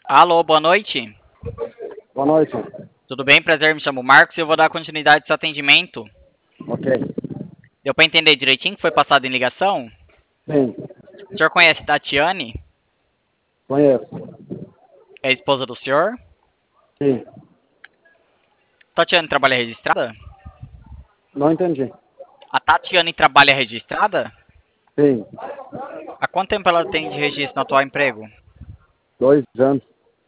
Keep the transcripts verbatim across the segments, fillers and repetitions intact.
Alô, boa noite. Boa noite. Tudo bem? Prazer, me chamo Marcos e eu vou dar continuidade ao seu atendimento. Ok. Deu para entender direitinho que foi passado em ligação? Sim, O senhor conhece Tatiane? conheço. É a esposa do senhor? Sim. Tatiane trabalha registrada? Não entendi. A Tatiane trabalha registrada? Sim. Há quanto tempo ela tem de registro no atual emprego? Dois anos.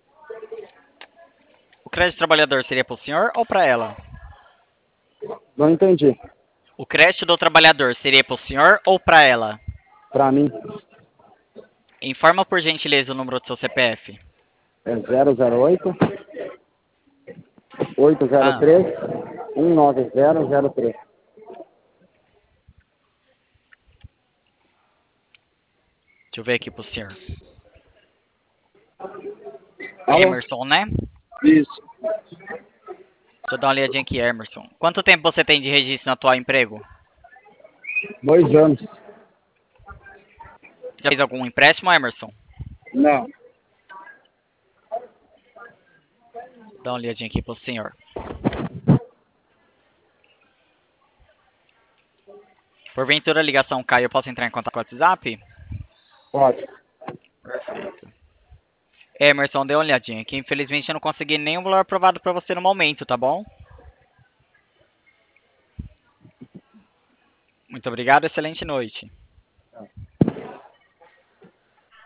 O crédito trabalhador seria para o senhor ou para ela? Não entendi. O crédito do trabalhador seria para o senhor ou para ela? Pra mim Informa por gentileza o número do seu C P F. é zero zero oito, oito zero Ah, três, um nove zero zero três. deixa eu ver aqui pro senhor. Alô? Emerson, né? Isso. Deixa eu dar uma olhadinha aqui, Emerson. Quanto tempo você tem de registro no atual emprego? Dois anos. Já fez algum empréstimo, Emerson? Não. Dá uma olhadinha aqui pro senhor. Porventura a ligação cai, eu posso entrar em contato com o WhatsApp? Pode. Perfeito. Emerson, dê uma olhadinha aqui. Infelizmente eu não consegui nenhum valor aprovado para você no momento, tá bom? Muito obrigado, excelente noite.